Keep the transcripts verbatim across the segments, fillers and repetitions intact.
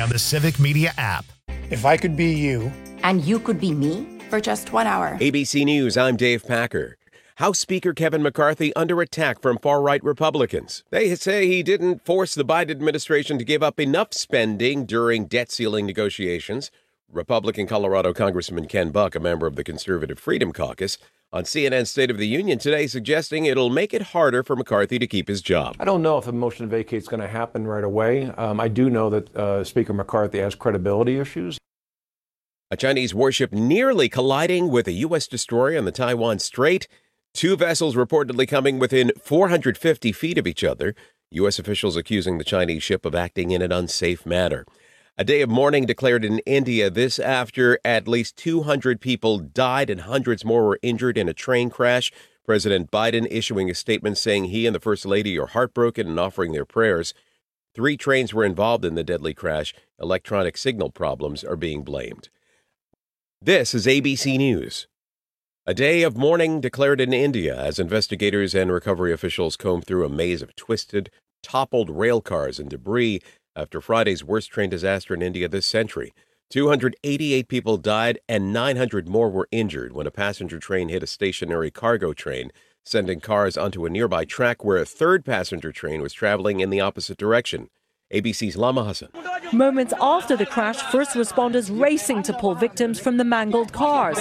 on the Civic Media app. If I could be you. And you could be me for just one hour. A B C News, I'm Dave Packer. House Speaker Kevin McCarthy under attack from far-right Republicans. They say he didn't force the Biden administration to give up enough spending during debt ceiling negotiations. Republican Colorado Congressman Ken Buck, a member of the Conservative Freedom Caucus, on C N N's State of the Union today suggesting it'll make it harder for McCarthy to keep his job. I don't know if a motion to vacate is going to happen right away. Um, I do know that uh, Speaker McCarthy has credibility issues. A Chinese warship nearly colliding with a U S destroyer on the Taiwan Strait. Two vessels reportedly coming within four hundred fifty feet of each other. U S officials accusing the Chinese ship of acting in an unsafe manner. A day of mourning declared in India this after at least two hundred people died and hundreds more were injured in a train crash. President Biden issuing a statement saying he and the First Lady are heartbroken and offering their prayers. Three trains were involved in the deadly crash. Electronic signal problems are being blamed. This is A B C News. A day of mourning declared in India as investigators and recovery officials comb through a maze of twisted, toppled rail cars and debris after Friday's worst train disaster in India this century. two hundred eighty-eight people died and nine hundred more were injured when a passenger train hit a stationary cargo train, sending cars onto a nearby track where a third passenger train was traveling in the opposite direction. A B C's Lama Hassan. Moments after the crash, first responders racing to pull victims from the mangled cars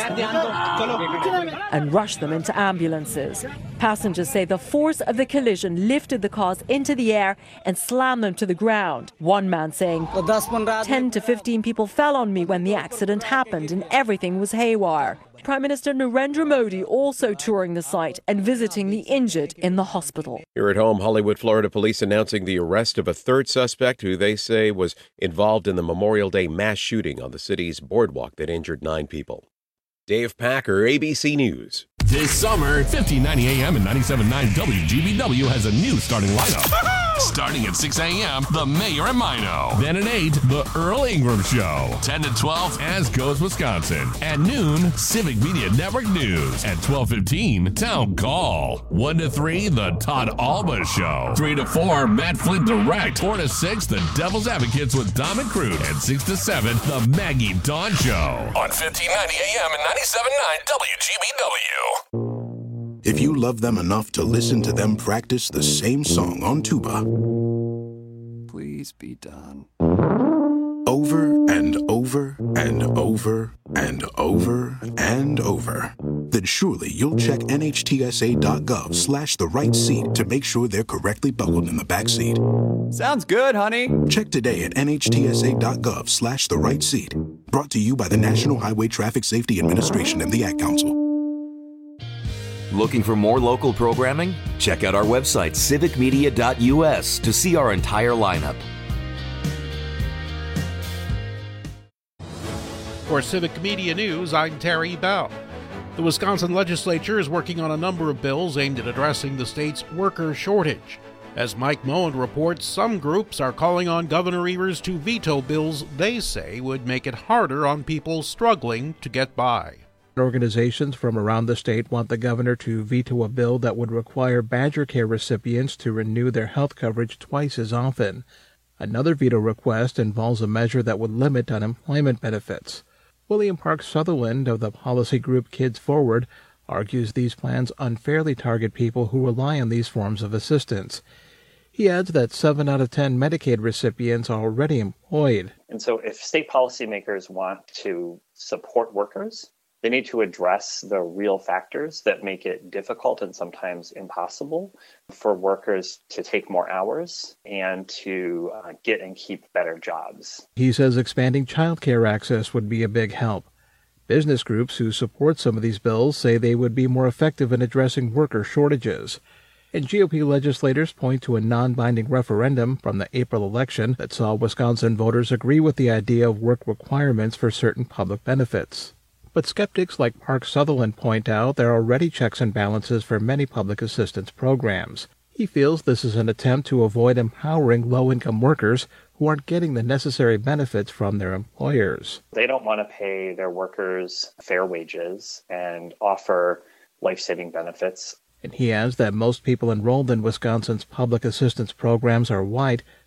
and rush them into ambulances. Passengers say the force of the collision lifted the cars into the air and slammed them to the ground. One man saying, ten to fifteen people fell on me when the accident happened and everything was haywire. Prime Minister Narendra Modi also touring the site and visiting the injured in the hospital. Here at home, Hollywood, Florida police announcing the arrest of a third suspect who they say was involved in the Memorial Day mass shooting on the city's boardwalk that injured nine people. Dave Packer, A B C News. This summer, fifteen ninety A M and ninety-seven point nine W G B W has a new starting lineup. Starting at six A M, The Mayor and Mino. Then at eight, The Earl Ingram Show. ten to twelve, As Goes Wisconsin. At noon, Civic Media Network News. At twelve fifteen, Town Call. one to three, The Todd Alba Show. three to four, Matt Flint Direct. four to six, The Devil's Advocates with Dom and Crude. And six to seven, The Maggie Dawn Show. On fifteen ninety A M and ninety-seven point nine W G B W. If you love them enough to listen to them practice the same song on tuba, please be done. Over and over and over and over and over, then surely you'll check nhtsa.gov slash the right seat to make sure they're correctly buckled in the back seat. Sounds good, honey. Check today at nhtsa.gov slash the right seat. Brought to you by the National Highway Traffic Safety Administration and the Ad Council. Looking for more local programming? Check out our website, civic media dot U S, to see our entire lineup. For Civic Media News, I'm Terry Bell. The Wisconsin legislature is working on a number of bills aimed at addressing the state's worker shortage. As Mike Moen reports, some groups are calling on Governor Evers to veto bills they say would make it harder on people struggling to get by. Organizations from around the state want the governor to veto a bill that would require Badger Care recipients to renew their health coverage twice as often. Another veto request involves a measure that would limit unemployment benefits. William Park Sutherland of the policy group Kids Forward argues these plans unfairly target people who rely on these forms of assistance. He adds that seven out of ten Medicaid recipients are already employed. And so if state policymakers want to support workers, they need to address the real factors that make it difficult and sometimes impossible for workers to take more hours and to uh, get and keep better jobs. He says expanding child care access would be a big help. Business groups who support some of these bills say they would be more effective in addressing worker shortages. And G O P legislators point to a non-binding referendum from the April election that saw Wisconsin voters agree with the idea of work requirements for certain public benefits. But skeptics like Park Sutherland point out there are already checks and balances for many public assistance programs. He feels this is an attempt to avoid empowering low-income workers who aren't getting the necessary benefits from their employers. They don't want to pay their workers fair wages and offer life-saving benefits. And he adds that most people enrolled in Wisconsin's public assistance programs are white,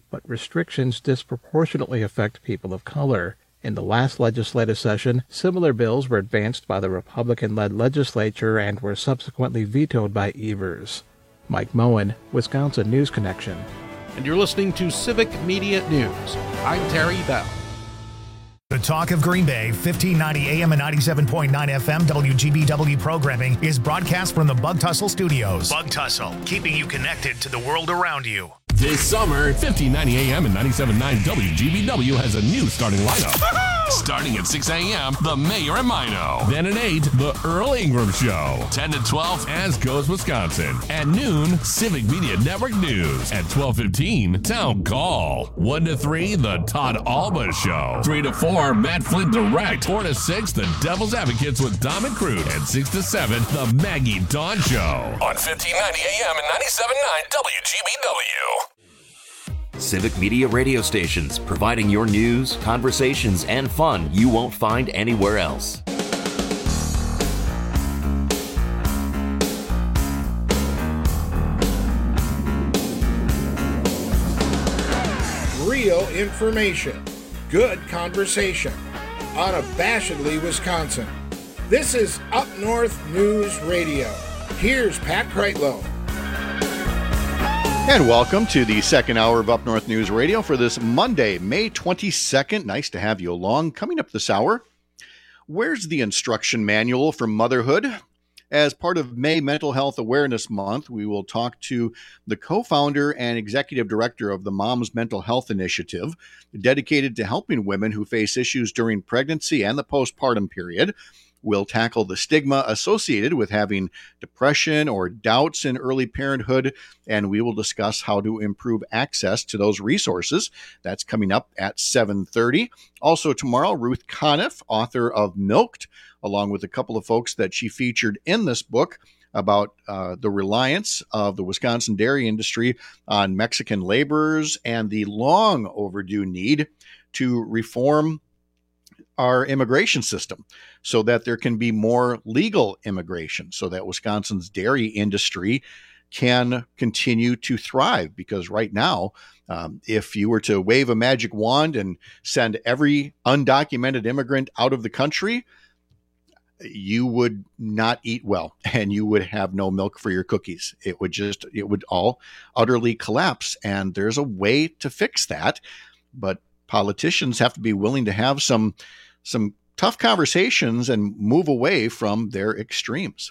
but restrictions disproportionately affect people of color. In the last legislative session, similar bills were advanced by the Republican-led legislature and were subsequently vetoed by Evers. Mike Moen, Wisconsin News Connection. And you're listening to Civic Media News. I'm Terry Bell. The Talk of Green Bay, fifteen ninety A M and ninety-seven point nine F M W G B W programming is broadcast from the Bug Tussle Studios. Bug Tussle, keeping you connected to the world around you. This summer, fifteen ninety A M and ninety-seven point nine W G B W has a new starting lineup. Starting at six A M, The Mayor and Mino. Then at eight, The Earl Ingram Show. ten to twelve, As Goes Wisconsin. At noon, Civic Media Network News. At twelve fifteen, Town Call. one to three, The Todd Alba Show. three to four, Matt Flint Direct. four to six, The Devil's Advocates with Dom and Cruz. And six to seven, The Maggie Dawn Show. On fifteen ninety A M and ninety-seven point nine W G B W. Civic Media radio stations, providing your news, conversations, and fun you won't find anywhere else. Real information, good conversation, unabashedly Wisconsin. This is Up North News Radio. Here's Pat Kreitlow. And welcome to the second hour of Up North News Radio for this Monday, May twenty-second. Nice to have you along. Coming up this hour, where's the instruction manual for motherhood? As part of May Mental Health Awareness Month, we will talk to the co-founder and executive director of the Moms Mental Health Initiative, dedicated to helping women who face issues during pregnancy and the postpartum period. We'll tackle the stigma associated with having depression or doubts in early parenthood, and we will discuss how to improve access to those resources. That's coming up at seven thirty. Also tomorrow, Ruth Conniff, author of Milked, along with a couple of folks that she featured in this book about uh, the reliance of the Wisconsin dairy industry on Mexican laborers and the long overdue need to reform our immigration system so that there can be more legal immigration, so that Wisconsin's dairy industry can continue to thrive. Because right now, um, if you were to wave a magic wand and send every undocumented immigrant out of the country, you would not eat well and you would have no milk for your cookies. It would just, it would all utterly collapse. And there's a way to fix that, but politicians have to be willing to have some some tough conversations and move away from their extremes.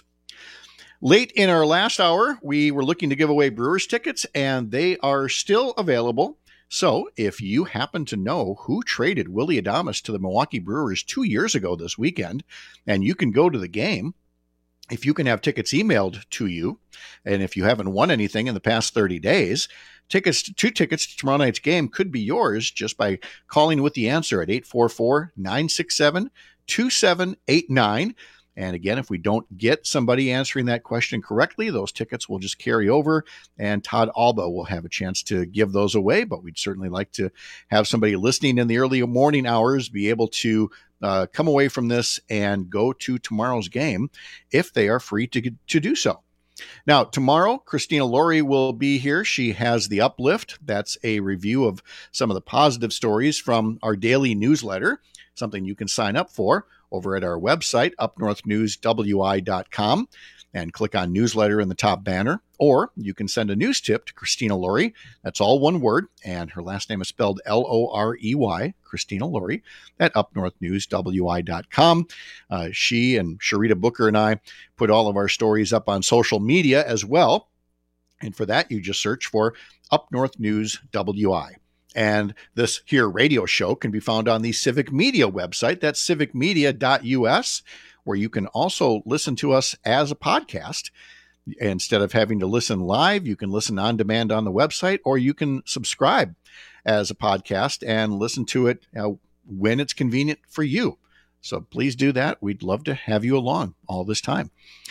Late in our last hour, we were looking to give away Brewers tickets, and they are still available. So if you happen to know who traded Willy Adames to the Milwaukee Brewers two years ago this weekend, and you can go to the game, if you can have tickets emailed to you, and if you haven't won anything in the past thirty days, Tickets, two tickets to tomorrow night's game could be yours just by calling with the answer at eight four four, nine six seven, two seven eight nine. And again, if we don't get somebody answering that question correctly, those tickets will just carry over, and Todd Alba will have a chance to give those away. But we'd certainly like to have somebody listening in the early morning hours be able to uh, come away from this and go to tomorrow's game if they are free to, to do so. Now, tomorrow, Christina Laurie will be here. She has The Uplift. That's a review of some of the positive stories from our daily newsletter, something you can sign up for over at our website, up north news w i dot com, and click on newsletter in the top banner. Or you can send a news tip to Christina Laurie. That's all one word, and her last name is spelled L O R E Y, Christina Laurie, at up north news w i dot com. Uh, she and Sharita Booker and I put all of our stories up on social media as well. And for that, you just search for Up North News W I. And this here radio show can be found on the Civic Media website. That's civic media dot u s, where you can also listen to us as a podcast. Instead of having to listen live, you can listen on demand on the website, or you can subscribe as a podcast and listen to it uh, when it's convenient for you. So please do that. We'd love to have you along all this time.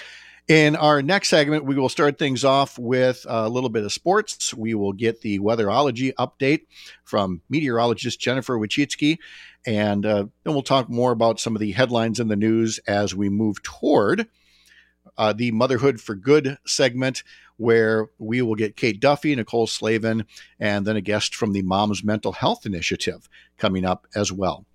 In our next segment, we will start things off with a little bit of sports. We will get the weatherology update from meteorologist Jennifer Wachitsky, and uh, then we'll talk more about some of the headlines in the news as we move toward Uh, the Motherhood for Good segment, where we will get Kate Duffy, Nicole Slavin, and then a guest from the Moms Mental Health Initiative coming up as well.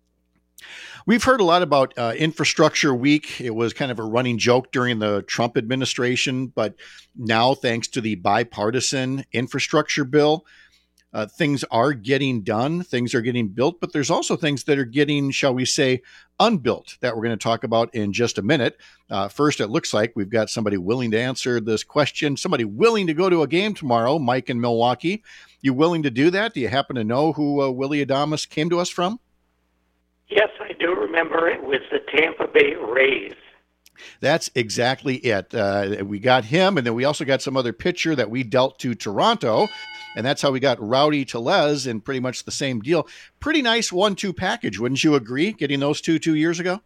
We've heard a lot about uh, Infrastructure Week. It was kind of a running joke during the Trump administration, but now, thanks to the bipartisan infrastructure bill, uh, things are getting done, things are getting built, but there's also things that are getting, shall we say, unbuilt that we're going to talk about in just a minute. Uh, first, it looks like we've got somebody willing to answer this question, somebody willing to go to a game tomorrow, Mike in Milwaukee. You willing to do that? Do you happen to know who uh, Willie Adames came to us from? Yes, I do remember it was the Tampa Bay Rays. That's exactly it. Uh, we got him, and then we also got some other pitcher that we dealt to Toronto, and that's how we got Rowdy Tellez in pretty much the same deal. Pretty nice one two package, wouldn't you agree, getting those two two years ago?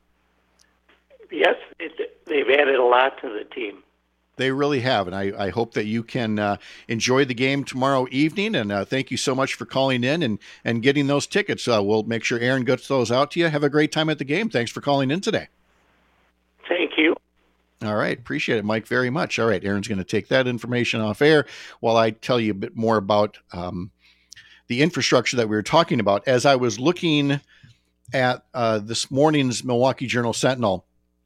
Yes, it, they've added a lot to the team. They really have, and I, I hope that you can uh, enjoy the game tomorrow evening, and uh, thank you so much for calling in and, and getting those tickets. Uh, we'll make sure Aaron gets those out to you. Have a great time at the game. Thanks for calling in today. Thank you. All right. Appreciate it, Mike, very much. All right. Aaron's going to take that information off air while I tell you a bit more about um, the infrastructure that we were talking about. As I was looking at uh, this morning's Milwaukee Journal-Sentinel,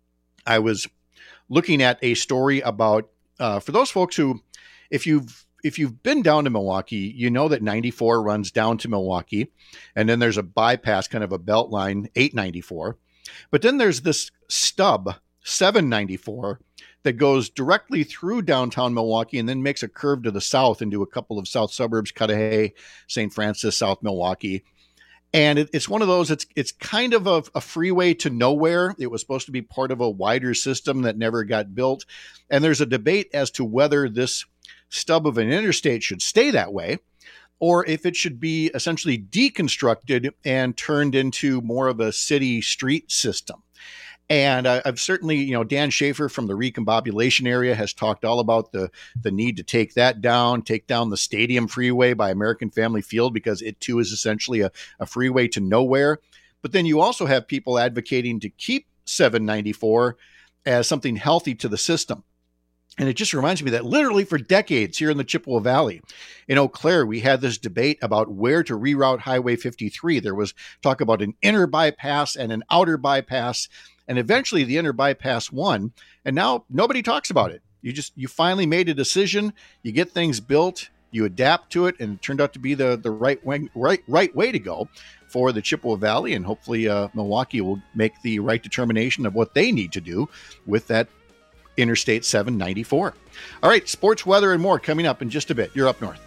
I was looking at a story about, uh, for those folks who, if you've if you've been down to Milwaukee, you know that ninety-four runs down to Milwaukee, and then there's a bypass, kind of a belt line, eight ninety-four. But then there's this stub, seven ninety-four, that goes directly through downtown Milwaukee and then makes a curve to the south into a couple of south suburbs, Cudahy, Saint Francis, South Milwaukee. And it, it's one of those, it's it's kind of a, a freeway to nowhere. It was supposed to be part of a wider system that never got built. And there's a debate as to whether this stub of an interstate should stay that way, or if it should be essentially deconstructed and turned into more of a city street system. And uh, I've certainly, you know, Dan Schaefer from the Recombobulation area has talked all about the the need to take that down, take down the Stadium Freeway by American Family Field, because it too is essentially a, a freeway to nowhere. But then you also have people advocating to keep seven ninety-four as something healthy to the system. And it just reminds me that literally for decades here in the Chippewa Valley, in Eau Claire, we had this debate about where to reroute Highway fifty-three. There was talk about an inner bypass and an outer bypass. And eventually the inner bypass won, and now nobody talks about it. You just, you finally made a decision, you get things built, you adapt to it, and it turned out to be the, the right way, right, right way to go for the Chippewa Valley, and hopefully uh, Milwaukee will make the right determination of what they need to do with that Interstate seven ninety-four. All right, sports, weather, and more coming up in just a bit. You're Up North.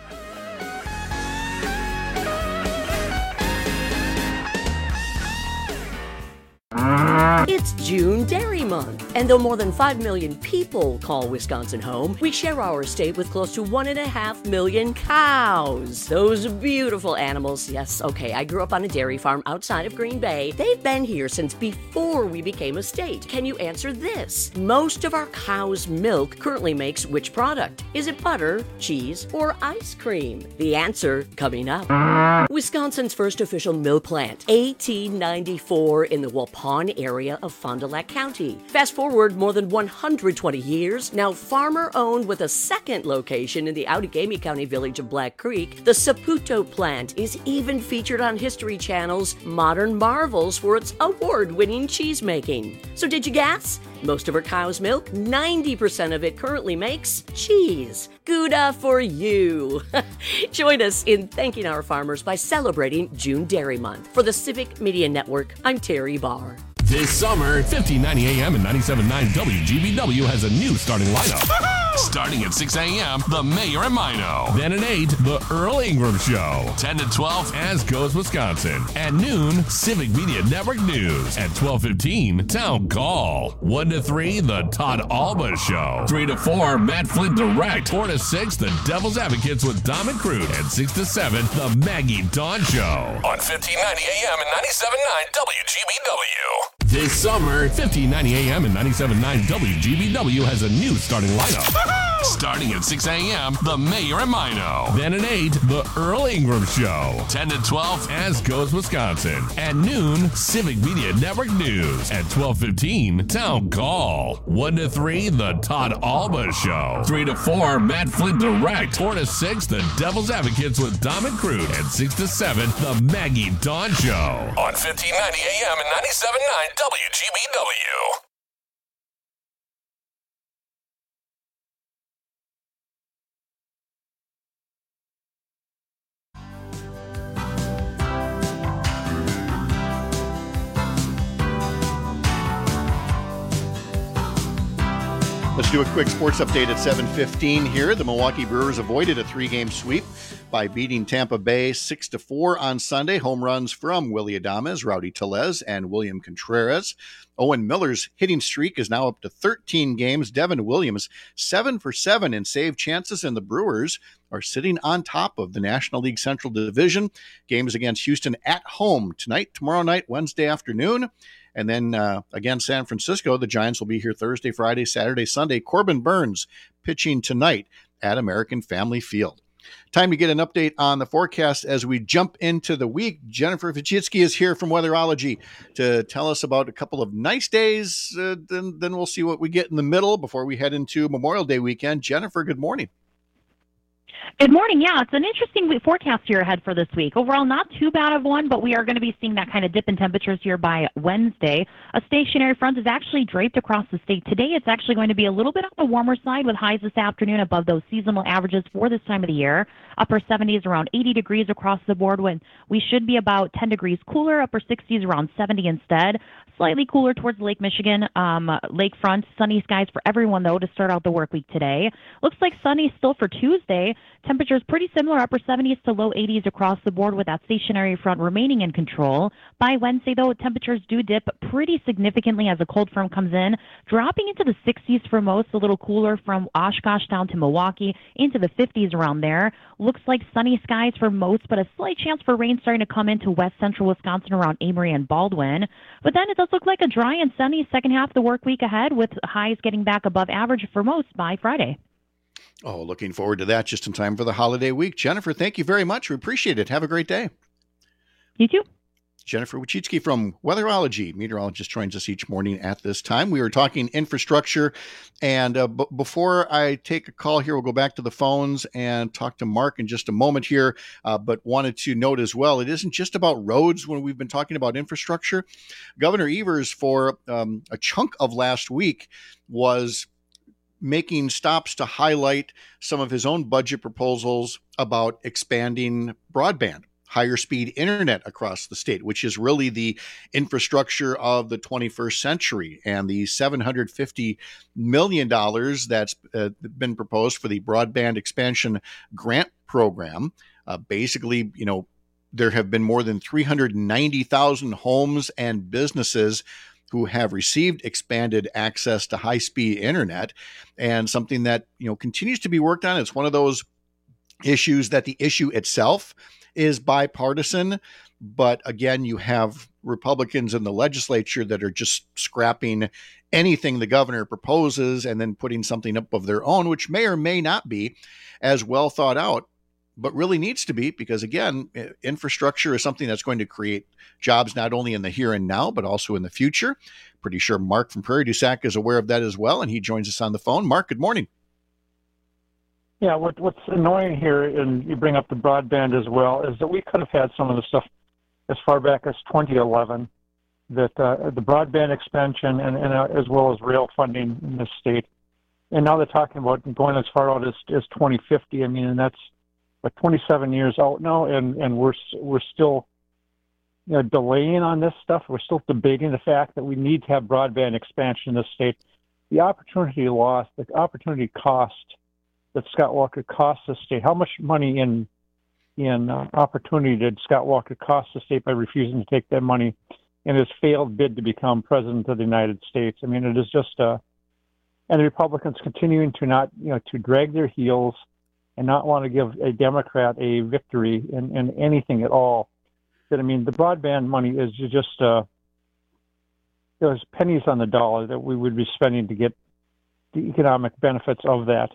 It's June Dairy Month, and though more than five million people call Wisconsin home, we share our state with close to one and a half million cows. Those beautiful animals, yes, okay, I grew up on a dairy farm outside of Green Bay. They've been here since before we became a state. Can you answer this? Most of our cow's milk currently makes which product? Is it butter, cheese, or ice cream? The answer coming up. Wisconsin's first official milk plant, eighteen ninety-four, in the Waupun area of Fond du Lac County. Fast forward more than one hundred twenty years, now farmer-owned with a second location in the Outagamie County village of Black Creek, the Saputo plant is even featured on History Channel's Modern Marvels for its award-winning cheese-making. So did you guess? Most of our cow's milk, ninety percent of it currently makes cheese. Gouda for you. Join us in thanking our farmers by celebrating June Dairy Month. For the Civic Media Network, I'm Terry Barr. This summer, fifteen ninety A M and ninety-seven point nine W G B W has a new starting lineup. Starting at six A M, The Mayor and Mino. Then at eight, The Earl Ingram Show. ten to twelve, As Goes Wisconsin. At noon, Civic Media Network News. At twelve fifteen, Town Call. one to three, The Todd Alba Show. three to four, Matt Flint Direct. four to six, The Devil's Advocates with Dom and Crute. And six to seven, The Maggie Dawn Show. On fifteen ninety A M and ninety-seven point nine W G B W. This summer, fifteen ninety A M and ninety-seven point nine W G B W has a new starting lineup. Starting at six a.m., The Mayor and Mino. Then at eight, The Earl Ingram Show. ten to twelve, As Goes Wisconsin. At noon, Civic Media Network News. At twelve fifteen, Town Call. one to three, The Todd Alba Show. three to four, Matt Flint Direct. four to six, The Devil's Advocates with Dom and Crude. And six to seven, The Maggie Dawn Show. On fifteen ninety a.m. and ninety-seven point nine W G B W. Let's do a quick sports update at seven fifteen here. The Milwaukee Brewers avoided a three-game sweep by beating Tampa Bay six to four on Sunday. Home runs from Willy Adames, Rowdy Tellez, and William Contreras. Owen Miller's hitting streak is now up to thirteen games. Devin Williams, seven for seven in save chances, and the Brewers are sitting on top of the National League Central Division. Games against Houston at home tonight, tomorrow night, Wednesday afternoon. And then, uh, again, San Francisco, the Giants will be here Thursday, Friday, Saturday, Sunday. Corbin Burns pitching tonight at American Family Field. Time to get an update on the forecast as we jump into the week. Jennifer Vichitsky is here from Weatherology to tell us about a couple of nice days. Uh, then, then we'll see what we get in the middle before we head into Memorial Day weekend. Jennifer, good morning. Good morning. Yeah, it's an interesting week forecast here ahead for this week. Overall, not too bad of one, but we are going to be seeing that kind of dip in temperatures here by Wednesday. A stationary front is actually draped across the state today. It's actually going to be a little bit on the warmer side with highs this afternoon above those seasonal averages for this time of the year. Upper seventies, around eighty degrees across the board, when we should be about ten degrees cooler. Upper sixties, around seventy instead. Slightly cooler towards Lake Michigan, um, lakefront. Sunny skies for everyone, though, to start out the work week today. Looks like sunny still for Tuesday. Temperatures pretty similar, upper seventies to low eighties across the board with that stationary front remaining in control. By Wednesday, though, temperatures do dip pretty significantly as a cold front comes in, dropping into the sixties for most, a little cooler from Oshkosh down to Milwaukee, into the fifties around there. Looks like sunny skies for most, but a slight chance for rain starting to come into west central Wisconsin around Amory and Baldwin. But then it does look like a dry and sunny second half of the work week ahead, with highs getting back above average for most by Friday. Oh, looking forward to that just in time for the holiday week. Jennifer, thank you very much. We appreciate it. Have a great day. You too. Jennifer Wachitsky from Weatherology, meteorologist, joins us each morning at this time. We were talking infrastructure, and uh, b- before I take a call here, we'll go back to the phones and talk to Mark in just a moment here, uh, but wanted to note as well, it isn't just about roads when we've been talking about infrastructure. Governor Evers, for um, a chunk of last week, was making stops to highlight some of his own budget proposals about expanding broadband, higher speed internet across the state, which is really the infrastructure of the twenty-first century. And the seven hundred fifty million dollars that's uh, been proposed for the broadband expansion grant program, uh, basically, you know, there have been more than three hundred ninety thousand homes and businesses who have received expanded access to high-speed internet, and something that, you know, continues to be worked on. It's one of those issues that the issue itself is bipartisan, but again, you have Republicans in the legislature that are just scrapping anything the governor proposes and then putting something up of their own, which may or may not be as well thought out, but really needs to be, because again, infrastructure is something that's going to create jobs not only in the here and now, but also in the future. Pretty sure Mark from Prairie du Sac is aware of that as well, and he joins us on the phone. Mark, good morning. Yeah, what, what's annoying here, and you bring up the broadband as well, is that we could have had some of the stuff as far back as twenty eleven, that uh, the broadband expansion and, and uh, as well as rail funding in this state. And now they're talking about going as far out as, as twenty fifty. I mean, and that's like twenty-seven years out now, and, and we're we're still, you know, delaying on this stuff. We're still debating the fact that we need to have broadband expansion in this state. The opportunity lost, the opportunity cost that Scott Walker cost the state. How much money in in uh, opportunity did Scott Walker cost the state by refusing to take that money in his failed bid to become president of the United States? I mean, it is just uh, and the Republicans continuing to not, you know, to drag their heels and not want to give a Democrat a victory in, in anything at all. That, I mean, the broadband money is just uh, there's pennies on the dollar that we would be spending to get the economic benefits of that.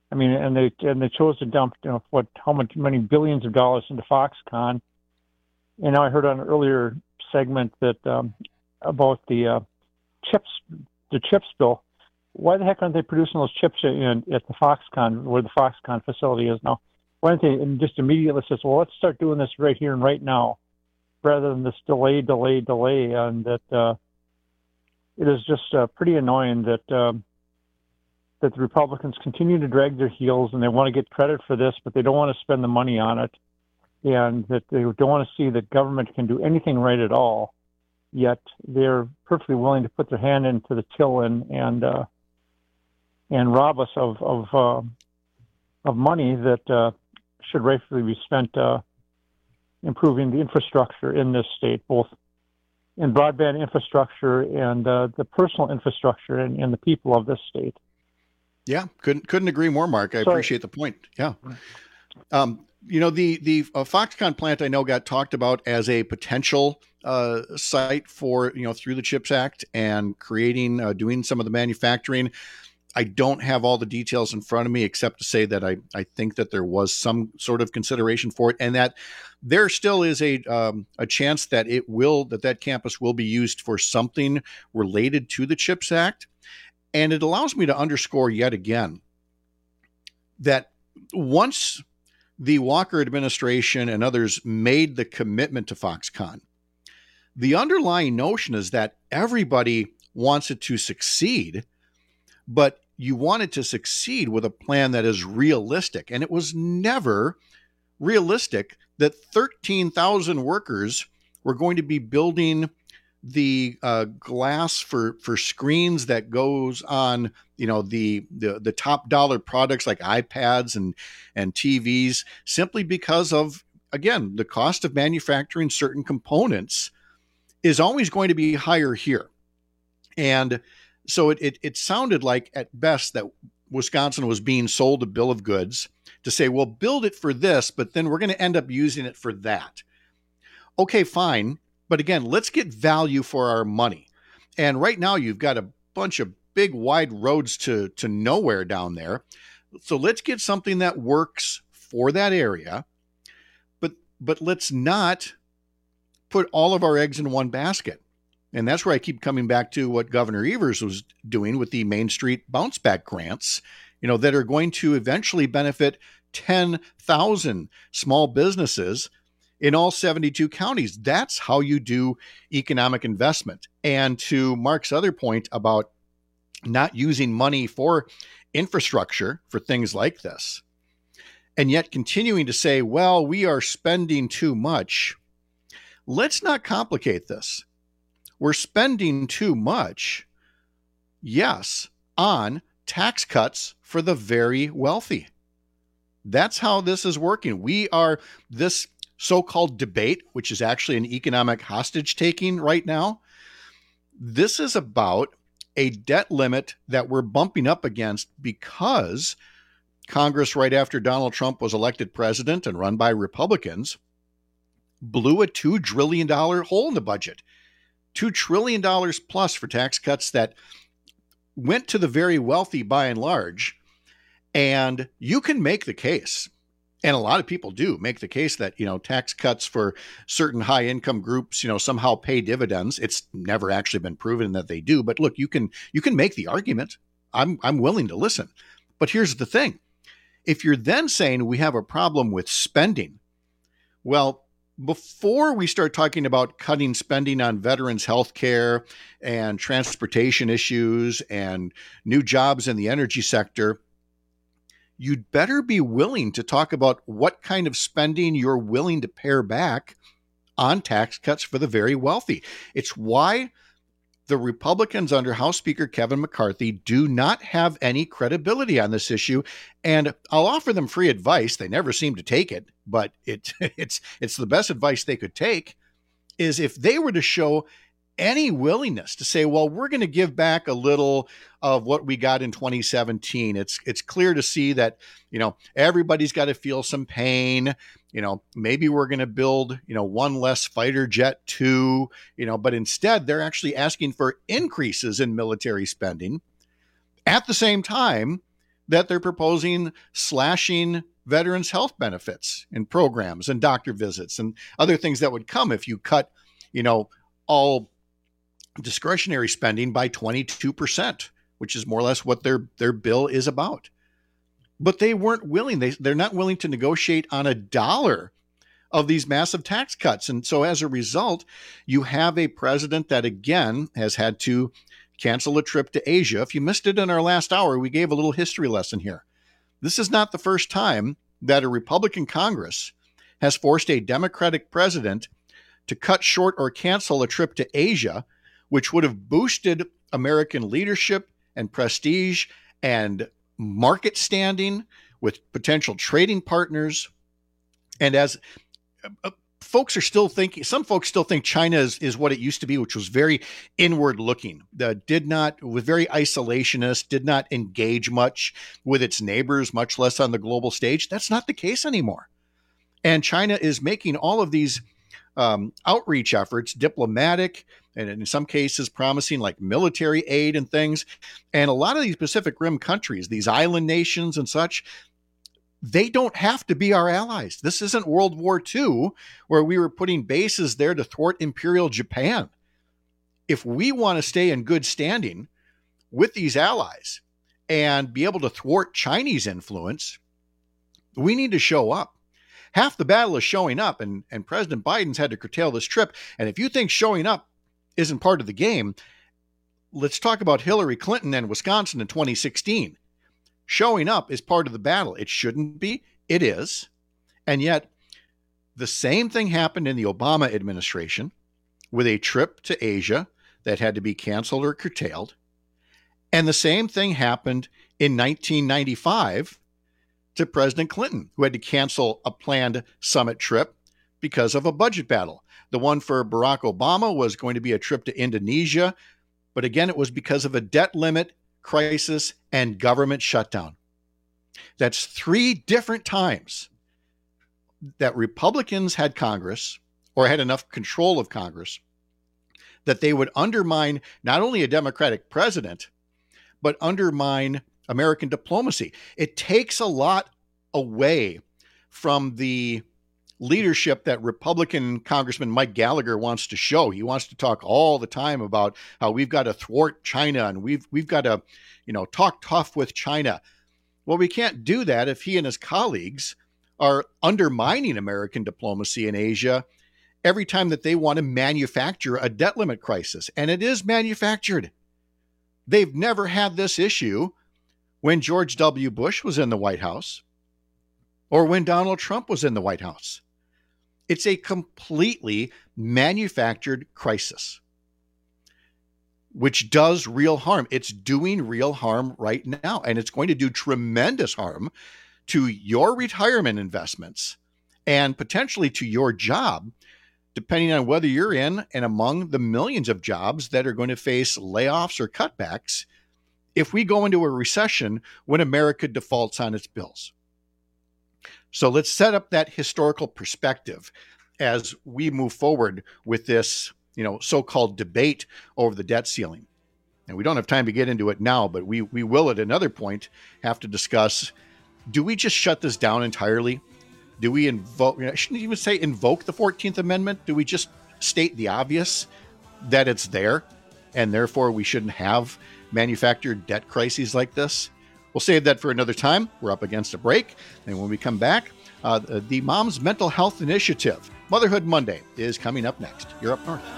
I mean, and they and they chose to dump, you know, what how much many billions of dollars into Foxconn. And now I heard on an earlier segment that um, about the uh, chips, the chips bill. Why the heck aren't they producing those chips in, at the Foxconn, where the Foxconn facility is now? Why don't they and just immediately say, well, let's start doing this right here and right now, rather than this delay, delay, delay, and that uh, it is just uh, pretty annoying that um, that the Republicans continue to drag their heels and they want to get credit for this, but they don't want to spend the money on it, and that they don't want to see that government can do anything right at all, yet they're perfectly willing to put their hand into the till and and uh, and rob us of of uh, of money that uh, should rightfully be spent uh, improving the infrastructure in this state, both in broadband infrastructure and uh, the personal infrastructure and, and the people of this state. Yeah, couldn't couldn't agree more, Mark. I Sorry. appreciate the point. Yeah. Um, you know, the the uh, Foxconn plant I know got talked about as a potential uh, site for, you know, through the CHIPS Act and creating, uh, doing some of the manufacturing. I don't have all the details in front of me, except to say that I, I think that there was some sort of consideration for it, and that there still is a um, a chance that it will that that campus will be used for something related to the CHIPS Act. And it allows me to underscore yet again that once the Walker administration and others made the commitment to Foxconn, the underlying notion is that everybody wants it to succeed, but you want it to succeed with a plan that is realistic. And it was never realistic that thirteen thousand workers were going to be building the uh, glass for, for screens that goes on, you know, the, the, the top dollar products like iPads and, and T Vs, simply because of, again, the cost of manufacturing certain components is always going to be higher here. And so it, it, it sounded like at best that Wisconsin was being sold a bill of goods to say, well, build it for this, but then we're going to end up using it for that. Okay, fine. But again, let's get value for our money. And right now you've got a bunch of big wide roads to, to nowhere down there. So let's get something that works for that area. But but let's not put all of our eggs in one basket. And that's where I keep coming back to what Governor Evers was doing with the Main Street bounce back grants, you know, that are going to eventually benefit ten thousand small businesses in all seventy-two counties. That's how you do economic investment. And to Mark's other point about not using money for infrastructure for things like this, and yet continuing to say, well, we are spending too much. Let's not complicate this. We're spending too much, yes, on tax cuts for the very wealthy. That's how this is working. We are this so-called debate, which is actually an economic hostage taking right now. This is about a debt limit that we're bumping up against because Congress, right after Donald Trump was elected president and run by Republicans, blew a two trillion dollars hole in the budget. two trillion dollars plus for tax cuts that went to the very wealthy by and large. And you can make the case, and a lot of people do make the case that, you know, tax cuts for certain high income groups, you know, somehow pay dividends. It's never actually been proven that they do. But look, you can you can make the argument. I'm I'm willing to listen. But here's the thing. If you're then saying we have a problem with spending, well, before we start talking about cutting spending on veterans' health care and transportation issues and new jobs in the energy sector, you'd better be willing to talk about what kind of spending you're willing to pare back on tax cuts for the very wealthy. It's why the Republicans under House Speaker Kevin McCarthy do not have any credibility on this issue. And I'll offer them free advice. They never seem to take it, but it, it's it's the best advice they could take, is if they were to show any willingness to say, well, we're going to give back a little of what we got in twenty seventeen. It's it's clear to see that, you know, everybody's got to feel some pain. You know, maybe we're going to build, you know, one less fighter jet too, you know, but instead they're actually asking for increases in military spending. At the same time, that they're proposing slashing veterans' health benefits and programs and doctor visits and other things that would come if you cut, you know, all discretionary spending by twenty-two percent, which is more or less what their, their bill is about. But they weren't willing. They, they're not willing to negotiate on a dollar of these massive tax cuts. And so as a result, you have a president that, again, has had to cancel a trip to Asia. If you missed it in our last hour, we gave a little history lesson here. This is not the first time that a Republican Congress has forced a Democratic president to cut short or cancel a trip to Asia, which would have boosted American leadership and prestige and market standing with potential trading partners. And as uh, folks are still thinking, some folks still think China is, is what it used to be, which was very inward looking, that did not, was very isolationist, did not engage much with its neighbors, much less on the global stage. That's not the case anymore. And China is making all of these um, outreach efforts, diplomatic, and in some cases promising like military aid and things. And a lot of these Pacific Rim countries, these island nations and such, they don't have to be our allies. This isn't World War Two, where we were putting bases there to thwart Imperial Japan. If we want to stay in good standing with these allies and be able to thwart Chinese influence, we need to show up. Half the battle is showing up, and, and President Biden's had to curtail this trip. And if you think showing up isn't part of the game, let's talk about Hillary Clinton and Wisconsin in twenty sixteen. Showing up is part of the battle. It shouldn't be. It is. And yet, the same thing happened in the Obama administration with a trip to Asia that had to be canceled or curtailed. And the same thing happened in nineteen ninety-five to President Clinton, who had to cancel a planned summit trip because of a budget battle. The one for Barack Obama was going to be a trip to Indonesia, but again, it was because of a debt limit, crisis, and government shutdown. That's three different times that Republicans had Congress, or had enough control of Congress, that they would undermine not only a Democratic president, but undermine American diplomacy. It takes a lot away from the leadership that Republican Congressman Mike Gallagher wants to show. He wants to talk all the time about how we've got to thwart China and we've we've got to, you know, talk tough with China. Well, we can't do that if he and his colleagues are undermining American diplomacy in Asia every time that they want to manufacture a debt limit crisis. And it is manufactured. They've never had this issue when George W. Bush was in the White House or when Donald Trump was in the White House. It's a completely manufactured crisis, which does real harm. It's doing real harm right now, and it's going to do tremendous harm to your retirement investments and potentially to your job, depending on whether you're in and among the millions of jobs that are going to face layoffs or cutbacks if we go into a recession when America defaults on its bills. So let's set up that historical perspective as we move forward with this, you know, so-called debate over the debt ceiling. And we don't have time to get into it now, but we we will at another point have to discuss, do we just shut this down entirely? Do we invoke, I shouldn't even say invoke the fourteenth Amendment. Do we just state the obvious that it's there and therefore we shouldn't have manufactured debt crises like this? We'll save that for another time. We're up against a break. And when we come back, uh, the Mom's Mental Health Initiative, Motherhood Monday, is coming up next. You're Up North.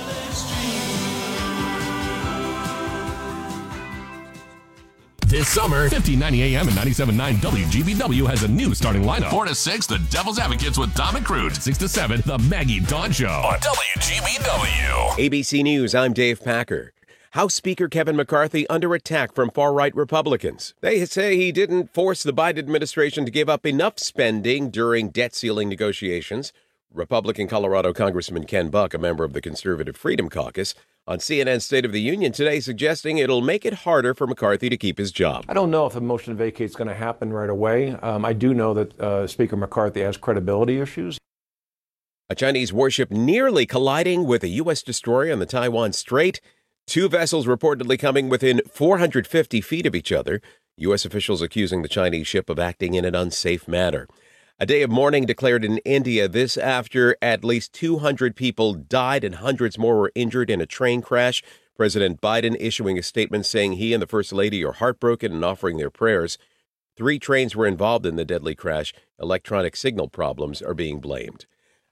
This summer, fifteen ninety A M and ninety-seven point nine W G B W has a new starting lineup. four to six, The Devil's Advocates with Dom and Crude. six to seven, The Maggie Dawn Show on W G B W. A B C News, I'm Dave Packer. House Speaker Kevin McCarthy under attack from far-right Republicans. They say he didn't force the Biden administration to give up enough spending during debt ceiling negotiations. Republican Colorado Congressman Ken Buck, a member of the Conservative Freedom Caucus, on C N N's State of the Union today suggesting it'll make it harder for McCarthy to keep his job. I don't know if a motion to vacate is going to happen right away. Um, I do know that uh, Speaker McCarthy has credibility issues. A Chinese warship nearly colliding with a U S destroyer on the Taiwan Strait. Two vessels reportedly coming within four hundred fifty feet of each other. U S officials accusing the Chinese ship of acting in an unsafe manner. A day of mourning declared in India, this after at least two hundred people died and hundreds more were injured in a train crash. President Biden issuing a statement saying he and the First Lady are heartbroken and offering their prayers. Three trains were involved in the deadly crash. Electronic signal problems are being blamed.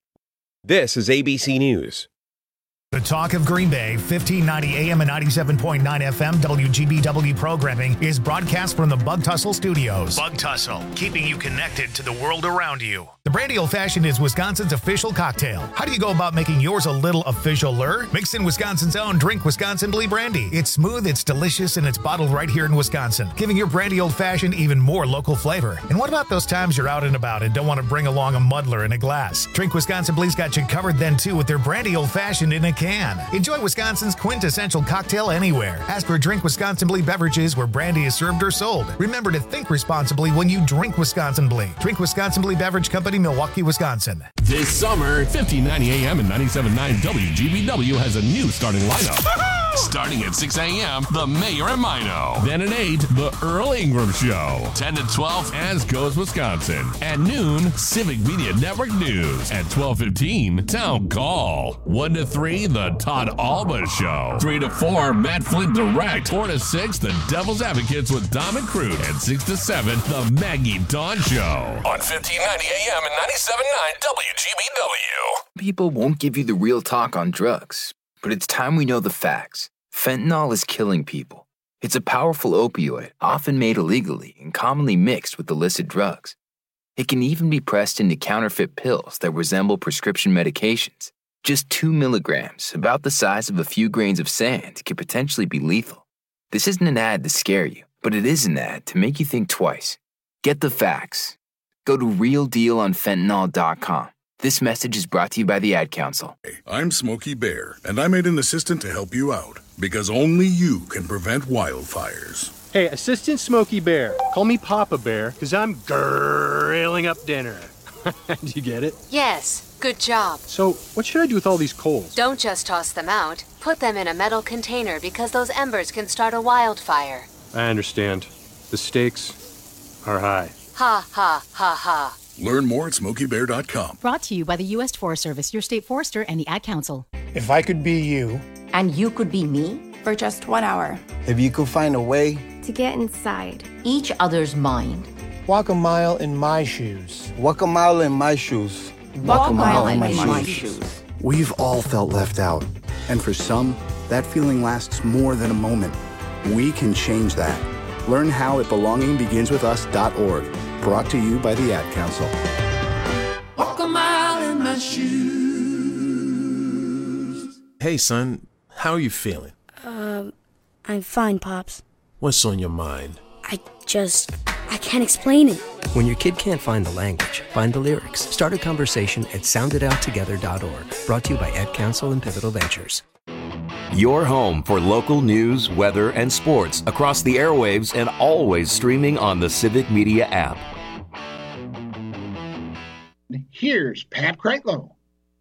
This is A B C News. The Talk of Green Bay, fifteen ninety A M and ninety-seven point nine F M W G B W programming is broadcast from the Bug Tussle Studios. Bug Tussle, keeping you connected to the world around you. The Brandy Old Fashioned is Wisconsin's official cocktail. How do you go about making yours a little official-er? Mix in Wisconsin's own Drink Wisconsin Blee Brandy. It's smooth, it's delicious, and it's bottled right here in Wisconsin, giving your Brandy Old Fashioned even more local flavor. And what about those times you're out and about and don't want to bring along a muddler in a glass? Drink Wisconsin Blee's got you covered then, too, with their Brandy Old Fashioned in a can. Enjoy Wisconsin's quintessential cocktail anywhere. Ask for Drink Wisconsin Blee beverages where brandy is served or sold. Remember to think responsibly when you drink Wisconsin Blee. Drink Wisconsin Blee Beverage Company, Milwaukee, Wisconsin. This summer, fifteen ninety A M and ninety-seven point nine W G B W has a new starting lineup. Starting at six A M, The Mayor and Mino. Then at eight, The Earl Ingram Show. ten to twelve, As Goes Wisconsin. At noon, Civic Media Network News. At twelve fifteen, Town Call. one to three, The Todd Alba Show. three to four, Matt Flint Direct. four to six, The Devil's Advocates with Dom and Crude. And six to seven, The Maggie Dawn Show. On fifteen ninety A M and ninety-seven point nine W G B W. People won't give you the real talk on drugs, but it's time we know the facts. Fentanyl is killing people. It's a powerful opioid, often made illegally and commonly mixed with illicit drugs. It can even be pressed into counterfeit pills that resemble prescription medications. Just two milligrams, about the size of a few grains of sand, could potentially be lethal. This isn't an ad to scare you, but it is an ad to make you think twice. Get the facts. Go to real deal on fentanyl dot com. This message is brought to you by the Ad Council. I'm Smokey Bear, and I made an assistant to help you out, because only you can prevent wildfires. Hey, Assistant Smokey Bear. Call me Papa Bear, because I'm grilling up dinner. Do you get it? Yes, good job. So, what should I do with all these coals? Don't just toss them out. Put them in a metal container because those embers can start a wildfire. I understand. The stakes are high. Ha, ha, ha, ha. Learn more at smokey bear dot com. Brought to you by the U S Forest Service, your state forester, and the Ad Council. If I could be you. And you could be me for just one hour. If you could find a way. To get inside each other's mind. Walk a mile in my shoes. Walk a mile in my shoes. Walk, Walk a mile, mile in, in my, my shoes. shoes. We've all felt left out. And for some, that feeling lasts more than a moment. We can change that. Learn how at belonging begins with us dot org. Brought to you by the Ad Council. Walk a mile in my shoes. Hey, son, how are you feeling? Um, uh, I'm fine, Pops. What's on your mind? I just, I can't explain it. When your kid can't find the language, find the lyrics. Start a conversation at sound it out together dot org. Brought to you by Ad Council and Pivotal Ventures. Your home for local news, weather, and sports across the airwaves and always streaming on the Civic Media app. Here's Pat Kreitlow.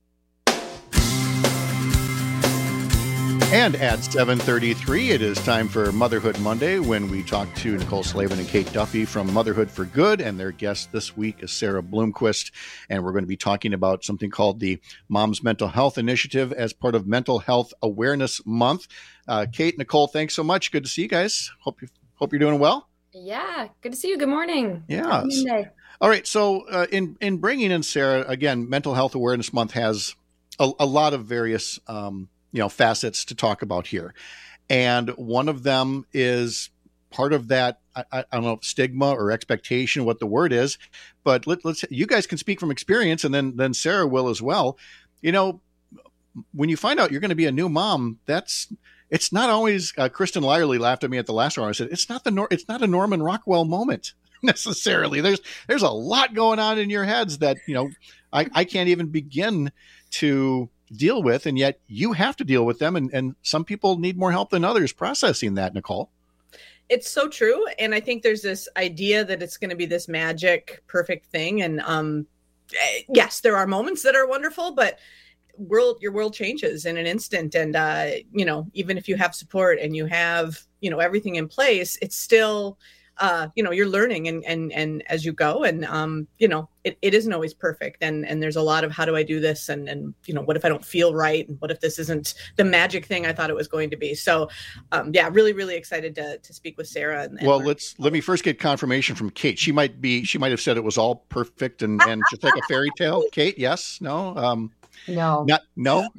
And at seven thirty-three, it is time for Motherhood Monday, when we talk to Nicole Slavin and Kate Duffy from Motherhood for Good, and their guest this week is Sarah Bloomquist, and we're going to be talking about something called the Mom's Mental Health Initiative as part of Mental Health Awareness Month. Uh, Kate, Nicole, thanks so much. Good to see you guys. Hope you hope you're doing well. Yeah, good to see you. Good morning. Yeah. All right. So uh, in in bringing in Sarah again, Mental Health Awareness Month has a, a lot of various um, you know, facets to talk about here. And one of them is part of that, I, I don't know, stigma or expectation, what the word is, but let, let's, you guys can speak from experience, and then, then Sarah will as well. You know, when you find out you're going to be a new mom, that's, it's not always, uh, Kristen Lyerly laughed at me at the last round. I said, it's not the, Nor- it's not a Norman Rockwell moment necessarily. There's, there's a lot going on in your heads that, you know, I, I can't even begin to deal with, and yet you have to deal with them, and, and some people need more help than others processing that, Nicole. It's so true. And I think there's this idea that it's going to be this magic, perfect thing. And um, yes, there are moments that are wonderful, but world, your world changes in an instant. And, uh, you know, even if you have support and you have, you know, everything in place, it's still uh, you know, you're learning and, and, and as you go and, um, you know, it, it isn't always perfect. And, and there's a lot of, how do I do this? And, and, you know, what if I don't feel right? And what if this isn't the magic thing I thought it was going to be? So, um, yeah, really, really excited to, to speak with Sarah. And, and well, learn. let's, let me first get confirmation from Kate. She might be, she might have said it was all perfect and, and just like a fairy tale. Kate, yes, no, um, no, not, no.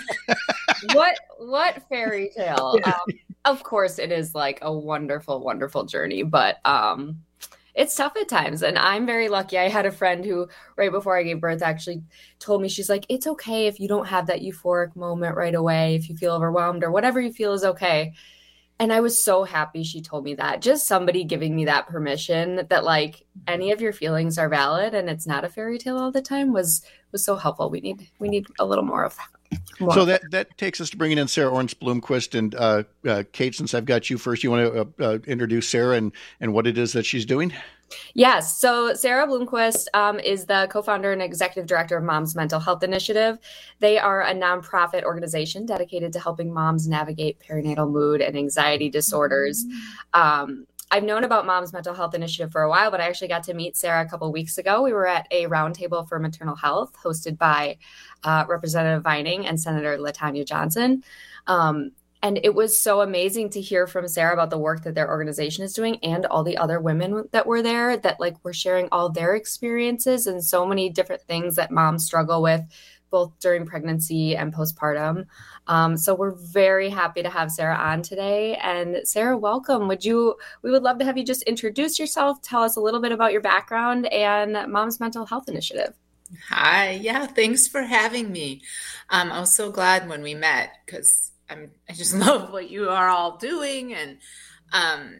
what, what fairy tale? Um, of course it is like a wonderful, wonderful journey, but, um, it's tough at times. And I'm very lucky. I had a friend who right before I gave birth actually told me, she's like, it's okay if you don't have that euphoric moment right away, if you feel overwhelmed or whatever you feel is okay. And I was so happy she told me that. Just somebody giving me that permission that like any of your feelings are valid and it's not a fairy tale all the time was was so helpful. We need we need a little more of that. More so of that, that takes us to bringing in Sarah Ornst-Blomquist. And uh, uh, Kate, since I've got you first, you want to uh, uh, introduce Sarah and, and what it is that she's doing? Yes. So Sarah Blomquist um, is the co-founder and executive director of Moms Mental Health Initiative. They are a nonprofit organization dedicated to helping moms navigate perinatal mood and anxiety disorders. Um, I've known about Moms Mental Health Initiative for a while, but I actually got to meet Sarah a couple of weeks ago. We were at a roundtable for maternal health hosted by uh, Representative Vining and Senator LaTanya Johnson. Um, And it was so amazing to hear from Sarah about the work that their organization is doing and all the other women that were there that like were sharing all their experiences and so many different things that moms struggle with both during pregnancy and postpartum. Um, so we're very happy to have Sarah on today. And Sarah, welcome. Would you, we would love to have you just introduce yourself, tell us a little bit about your background and Moms Mental Health Initiative. Hi. Yeah. Thanks for having me. Um, I was so glad when we met because I'm, I just love what you are all doing. And um,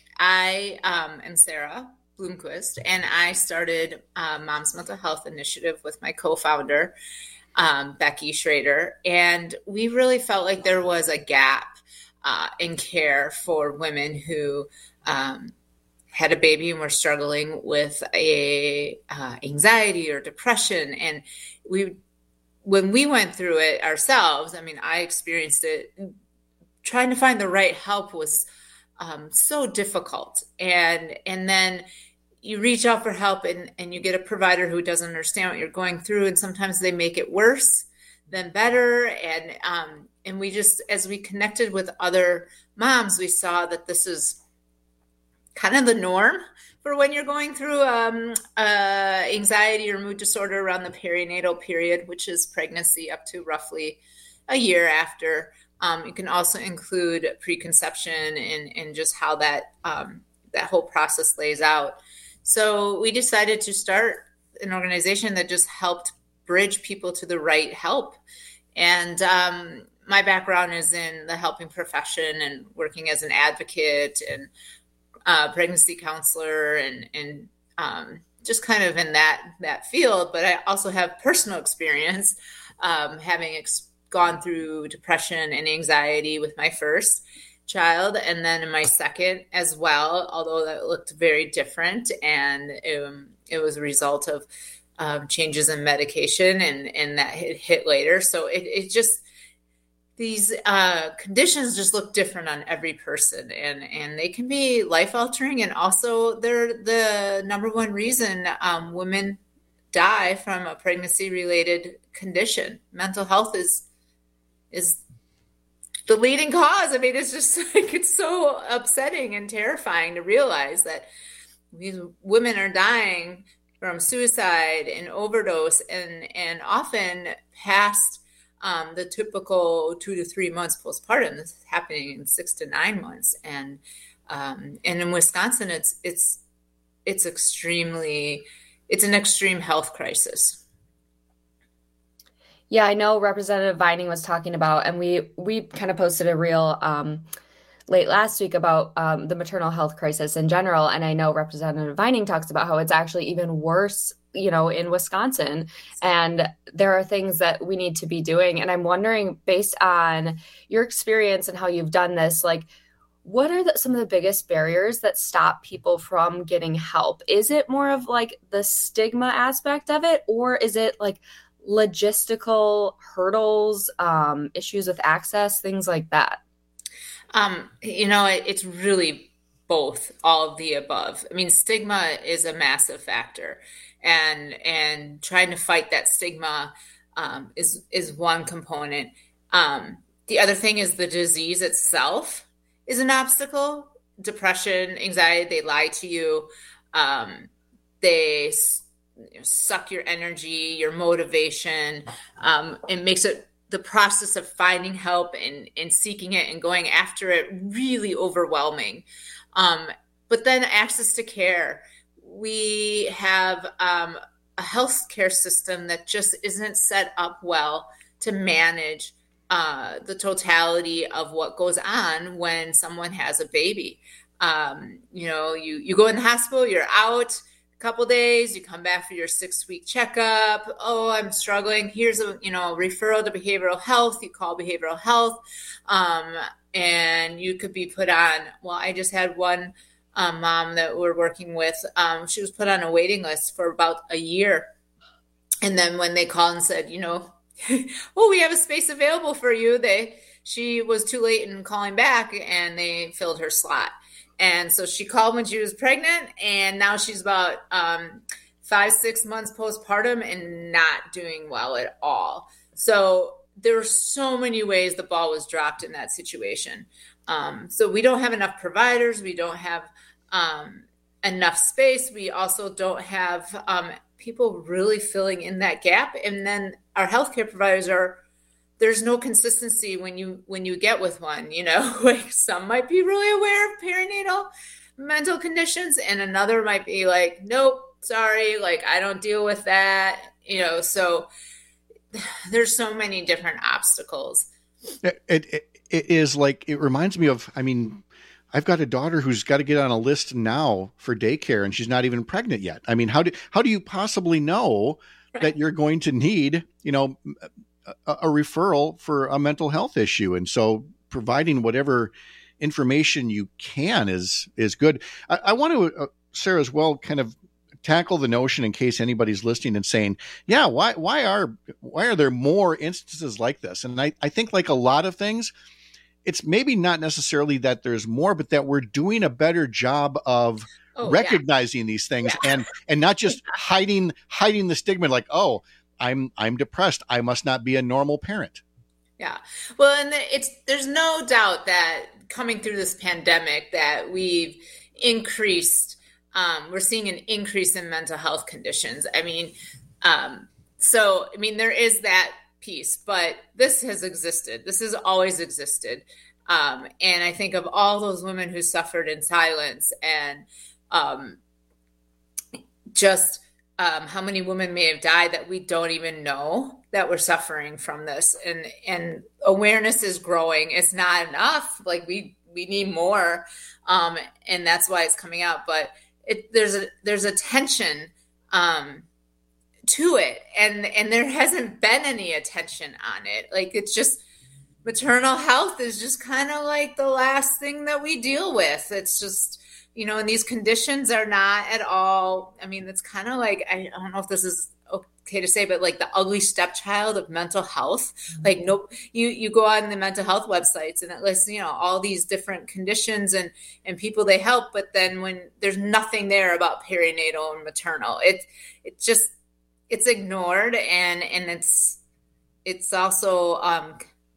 I um, am Sarah Blomquist, and I started uh, Moms Mental Health Initiative with my co-founder, um, Becky Schrader. And we really felt like there was a gap uh, in care for women who um, had a baby and were struggling with a uh, anxiety or depression. And we when we went through it ourselves, I mean, I experienced it, trying to find the right help was um, so difficult. And and then you reach out for help and, and you get a provider who doesn't understand what you're going through. And sometimes they make it worse than better. And um, and we just, as we connected with other moms, we saw that this is kind of the norm for when you're going through um, uh, anxiety or mood disorder around the perinatal period, which is pregnancy up to roughly a year after. Um, you can also include preconception and, and just how that um, that whole process lays out. So we decided to start an organization that just helped bridge people to the right help. And um, my background is in the helping profession and working as an advocate and Uh, pregnancy counselor and, and um, just kind of in that, that field. But I also have personal experience um, having ex- gone through depression and anxiety with my first child. And then in my second as well, although that looked very different. And it, it was a result of um, changes in medication and, and that hit, hit later. So it, it just, these uh, conditions just look different on every person, and, and they can be life-altering. And also they're the number one reason um, women die from a pregnancy-related condition. Mental health is is the leading cause. I mean, it's just like, it's so upsetting and terrifying to realize that these women are dying from suicide and overdose and, and often past Um, the typical two to three months postpartum. This is happening in six to nine months, and um, and in Wisconsin, it's it's it's extremely it's an extreme health crisis. Yeah, I know Representative Vining was talking about, and we we kind of posted a reel um, late last week about um, the maternal health crisis in general, and I know Representative Vining talks about how it's actually even worse, you know, in Wisconsin, and there are things that we need to be doing. And I'm wondering, based on your experience and how you've done this, like, what are the, some of the biggest barriers that stop people from getting help? Is it more of like the stigma aspect of it, or is it like logistical hurdles, um, issues with access, things like that? Um, you know, it, it's really both, all of the above. I mean, stigma is a massive factor, and and trying to fight that stigma um, is is one component. Um, the other thing is the disease itself is an obstacle. Depression, anxiety, they lie to you. Um, they you know, suck your energy, your motivation. Um, it makes it the process of finding help and, and seeking it and going after it really overwhelming. Um, but then access to care. We have um, a healthcare system that just isn't set up well to manage uh, the totality of what goes on when someone has a baby. Um, you know, you, you go in the hospital, you're out a couple days, you come back for your six week checkup. Oh, I'm struggling. Here's a, you know, referral to behavioral health. You call behavioral health. Um, and you could be put on, well, I just had one um, mom that we're working with. Um, she was put on a waiting list for about a year. And then when they called and said, you know, oh, we have a space available for you, they, she was too late in calling back and they filled her slot. And so she called when she was pregnant, and now she's about um, five, six months postpartum and not doing well at all. So there are so many ways the ball was dropped in that situation. Um, so we don't have enough providers. We don't have um, enough space. We also don't have um, people really filling in that gap. And then our healthcare providers are, there's no consistency when you when you get with one, you know, like some might be really aware of perinatal mental conditions and another might be like, nope, sorry, like I don't deal with that, you know, so there's so many different obstacles. It, it, it is like, it reminds me of, I mean, I've got a daughter who's got to get on a list now for daycare and she's not even pregnant yet. I mean, how do, how do you possibly know right. that you're going to need, you know, a, a referral for a mental health issue? And so providing whatever information you can is, is good. I, I want to, uh, Sarah, as well, kind of tackle the notion in case anybody's listening and saying, yeah, why, why are, why are there more instances like this? And I, I think like a lot of things, it's maybe not necessarily that there's more, but that we're doing a better job of oh, recognizing yeah. these things yeah. and, and not just hiding, hiding the stigma like, oh, I'm, I'm depressed. I must not be a normal parent. Yeah. Well, and it's, there's no doubt that coming through this pandemic that we've increased, um, we're seeing an increase in mental health conditions. I mean, um, so, I mean, there is that piece, but this has existed. This has always existed. Um, and I think of all those women who suffered in silence and um, just um, how many women may have died that we don't even know that we're suffering from this. And, and awareness is growing. It's not enough. Like we, we need more. Um, and that's why it's coming out. But it, there's a, there's a tension um, to it. And, and there hasn't been any attention on it. Like it's just, maternal health is just kind of like the last thing that we deal with. It's just, you know, and these conditions are not at all, I mean, it's kind of like, I don't know if this is okay to say, but like the ugly stepchild of mental health. Mm-hmm. Like, no, you, you go on the mental health websites and it lists, you know, all these different conditions and, and people they help. But then when there's nothing there about perinatal and maternal, it, it just, it's ignored. And, and it's, it's also, um,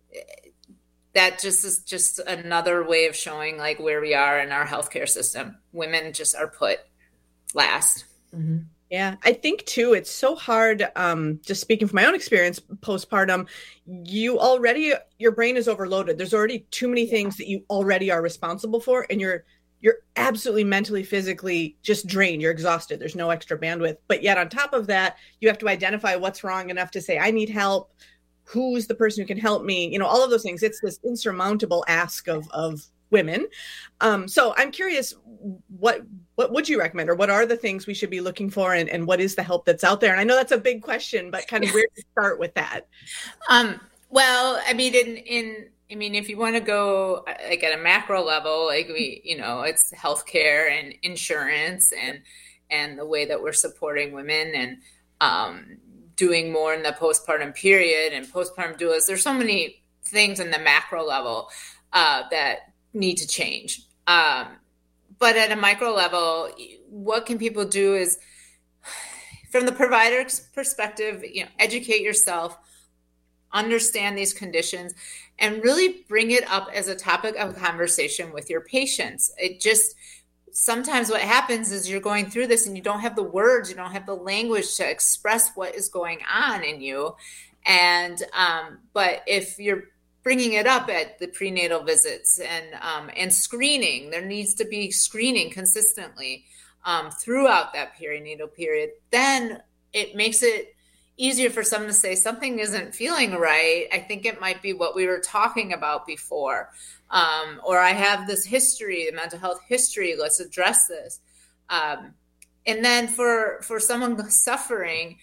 that just is just another way of showing like where we are in our healthcare system. Women just are put last. Mm-hmm. Yeah, I think too, it's so hard. Um, just speaking from my own experience, postpartum, you already, your brain is overloaded. There's already too many things that you already are responsible for. And you're, you're absolutely mentally, physically just drained. You're exhausted. There's no extra bandwidth. But yet on top of that, you have to identify what's wrong enough to say, I need help. Who's the person who can help me? You know, all of those things. It's this insurmountable ask of, of women. Um, so I'm curious, what, what would you recommend, or what are the things we should be looking for, and, and what is the help that's out there? And I know that's a big question, but kind of where to start with that? Um, well, I mean, in, in, I mean, if you want to go like at a macro level, like we, you know, it's healthcare and insurance and, and the way that we're supporting women and, um, doing more in the postpartum period and postpartum doulas. There's so many things in the macro level uh, that need to change. Um, but at a micro level, what can people do is, from the provider's perspective, you know, educate yourself, understand these conditions, and really bring it up as a topic of conversation with your patients. It just, sometimes what happens is you're going through this and you don't have the words, you don't have the language to express what is going on in you. And, um, but if you're bringing it up at the prenatal visits and, um, and screening, there needs to be screening consistently, um, throughout that perinatal period, then it makes it easier for someone to say something isn't feeling right. I think it might be what we were talking about before. Um, or I have this history, the mental health history, let's address this. Um, and then for, for someone suffering,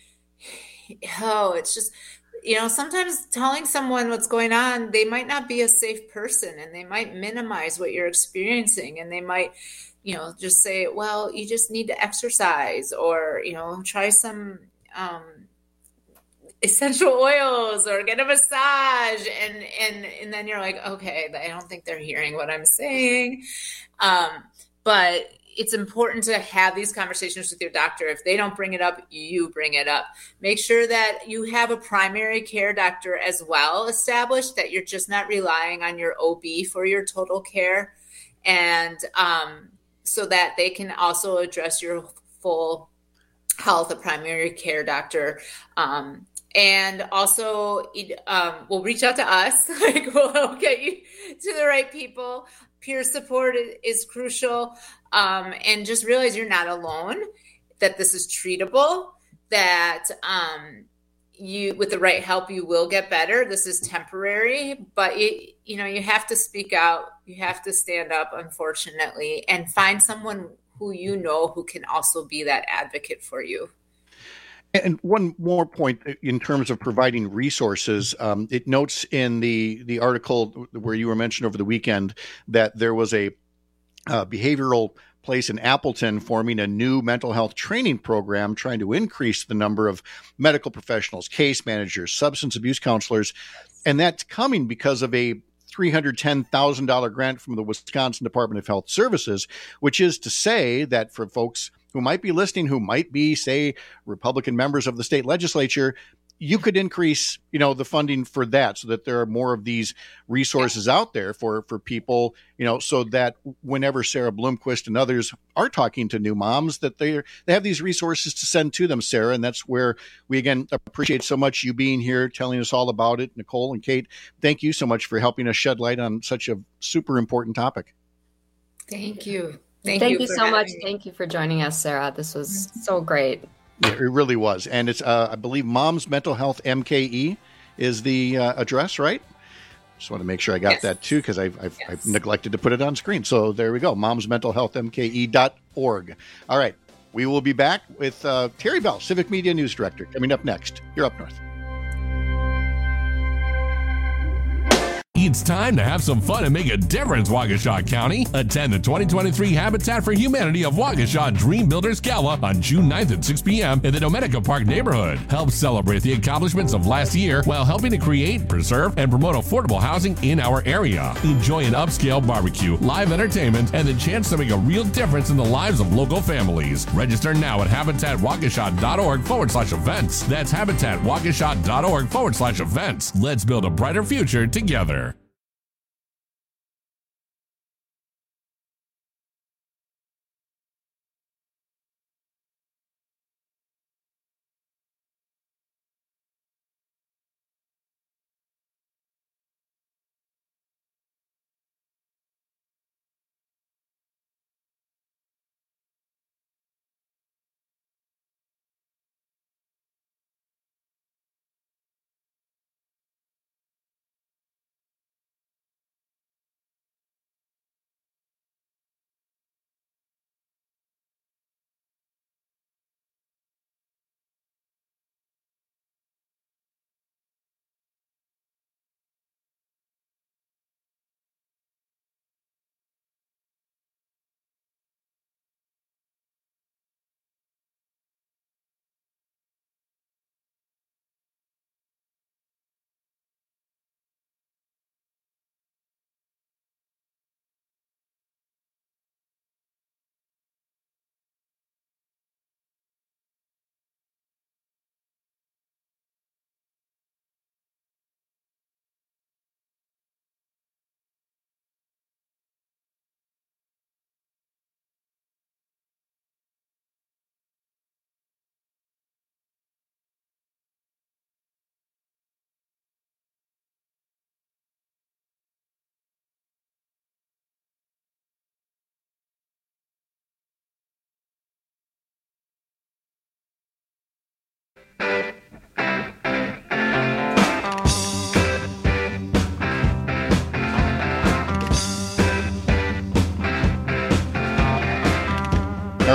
oh, it's just, you know, sometimes telling someone what's going on, they might not be a safe person and they might minimize what you're experiencing. And they might, you know, just say, well, you just need to exercise, or, you know, try some, um, essential oils, or get a massage. And, and, and then you're like, okay, I don't think they're hearing what I'm saying. Um, but it's important to have these conversations with your doctor. If they don't bring it up, you bring it up. Make sure that you have a primary care doctor as well established, that you're just not relying on your O B for your total care. And, um, so that they can also address your full health, a primary care doctor. Um, And also, um, we'll reach out to us. Like, we'll get you to the right people. Peer support is, is crucial. Um, and just realize you're not alone, that this is treatable, that um, you, with the right help, you will get better. This is temporary, but it, you know, you have to speak out. You have to stand up, unfortunately, and find someone who you know who can also be that advocate for you. And one more point in terms of providing resources, um, it notes in the, the article where you were mentioned over the weekend that there was a uh, behavioral place in Appleton forming a new mental health training program trying to increase the number of medical professionals, case managers, substance abuse counselors. And that's coming because of a three hundred ten thousand dollars grant from the Wisconsin Department of Health Services, which is to say that for folks who might be listening, who might be, say, Republican members of the state legislature, you could increase, you know, the funding for that so that there are more of these resources out there for, for people, you know, so that whenever Sarah Bloomquist and others are talking to new moms, that they they have these resources to send to them, Sarah. And that's where we, again, appreciate so much you being here, telling us all about it. Nicole and Kate, thank you so much for helping us shed light on such a super important topic. Thank you. Thank, Thank you, you so much. me. Thank you for joining us, Sarah. This was so great. Yeah, it really was. And it's, uh, I believe, Mom's Mental Health M K E is the uh, address, right? Just want to make sure I got yes. that too, because I've, I've, yes. I've neglected to put it on screen. So there we go, moms mental health m k e dot org. All right, we will be back with uh, Terry Bell, Civic Media News Director, coming up next. You're Up North. It's time to have some fun and make a difference, Waukesha County. Attend the twenty twenty-three Habitat for Humanity of Waukesha Dream Builders Gala on June ninth at six p.m. in the Domenica Park neighborhood. Help celebrate the accomplishments of last year while helping to create, preserve, and promote affordable housing in our area. Enjoy an upscale barbecue, live entertainment, and the chance to make a real difference in the lives of local families. Register now at habitatwaukesha.org forward slash events. That's habitatwaukesha.org forward slash events. Let's build a brighter future together.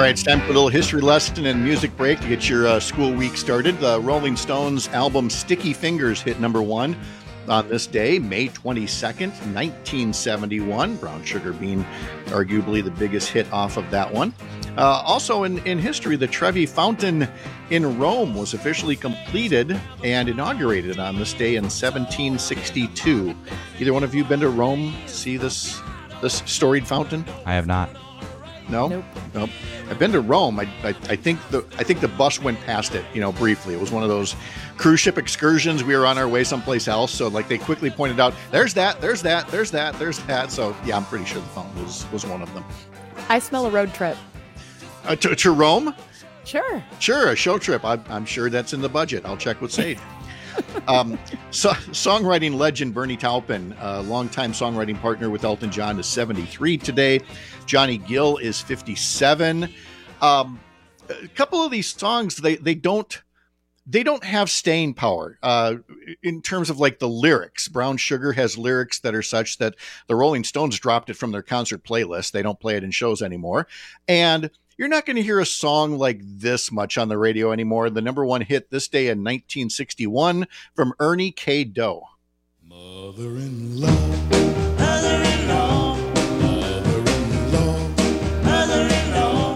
right, it's time for a little history lesson and music break to get your uh, school week started. The Rolling Stones album Sticky Fingers hit number one on this day, May twenty-second, nineteen seventy-one. Brown Sugar being arguably the biggest hit off of that one. Uh, also in, in history, the Trevi Fountain in Rome was officially completed and inaugurated on this day in seventeen sixty-two. Either one of you been to Rome to see this this storied fountain? I have not. No, nope. nope. I've been to Rome. I, I, I think the I think the bus went past it, you know, briefly. It was one of those cruise ship excursions. We were on our way someplace else, so like they quickly pointed out, "There's that, there's that, there's that, there's that." So yeah, I'm pretty sure the fountain was was one of them. I smell a road trip. Uh, to, to Rome? Sure. Sure, a show trip. I, I'm sure that's in the budget. I'll check with Sade. um, so, songwriting legend Bernie Taupin, a longtime songwriting partner with Elton John, is seventy-three today. Johnny Gill is fifty-seven. Um, a couple of these songs, they they don't they don't have staying power uh, in terms of like the lyrics. Brown Sugar has lyrics that are such that the Rolling Stones dropped it from their concert playlist. They don't play it in shows anymore, and you're not going to hear a song like this much on the radio anymore. The number one hit this day in nineteen sixty-one from Ernie K. Doe. Mother-in-law, mother-in-law, mother-in-law, mother-in-law,